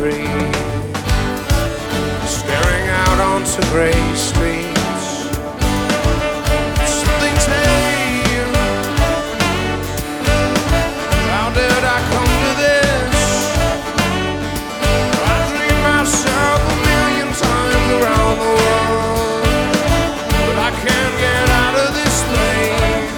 breathe, staring out onto gray streets. Something saying, how did I come to this? I dream myself a million times around the world, but I can't get out of this place.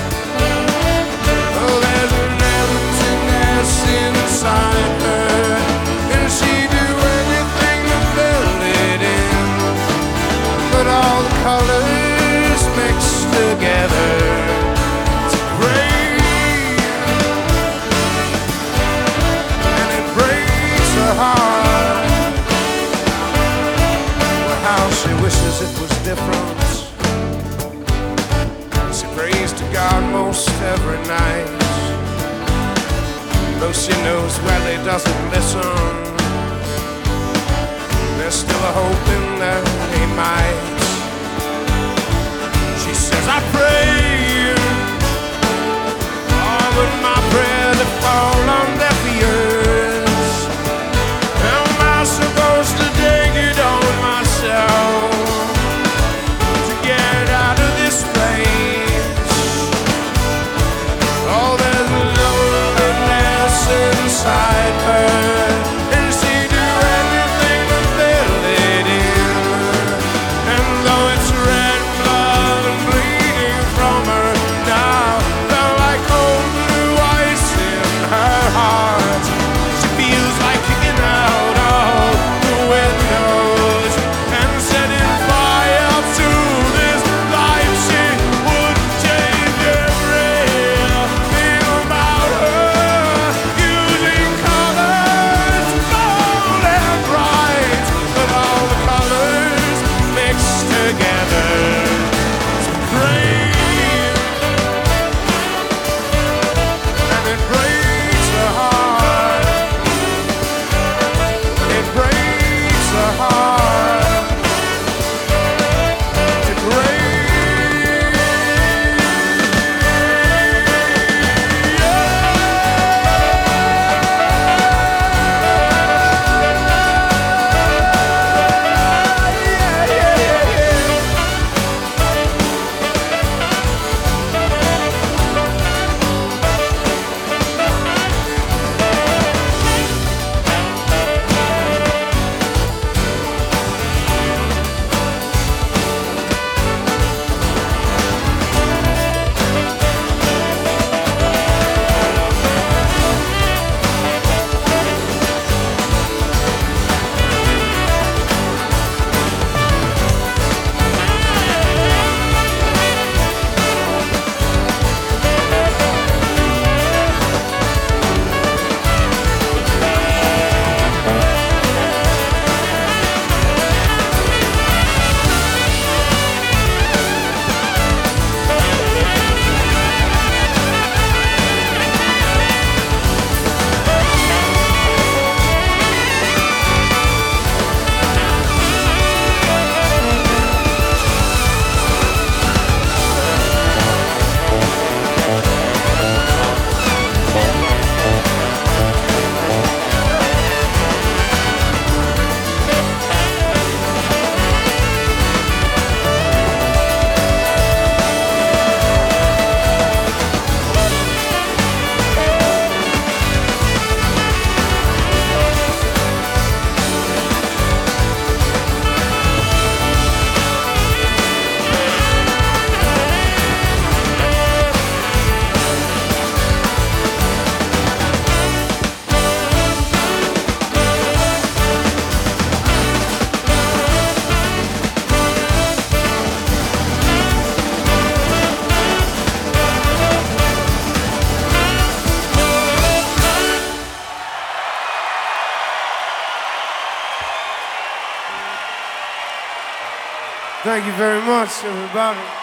Oh, there's an emptiness inside her, and she'd do anything to fill it in. But all the colors mixed together to gray, and it breaks her heart. Well, how she wishes it was different. She prays to God most every night, though she knows well he doesn't listen. There's still a hope in that he might. She says, I pray, oh, but my prayers have fallen on deaf ears. How am I supposed to take it on myself to get out of this place? Oh, there's a loneliness inside her, and she'd do anything to fill it in. And though it's red blood and bleeding from her now, felt like cold blue ice in her heart. She feels like kicking out all the windows and setting fire to this life. She would change everything about her, using colors bold and bright, but all the colors mixed together to gray, and it breaks her heart. It breaks her heart to gray. Thank you very much, everybody.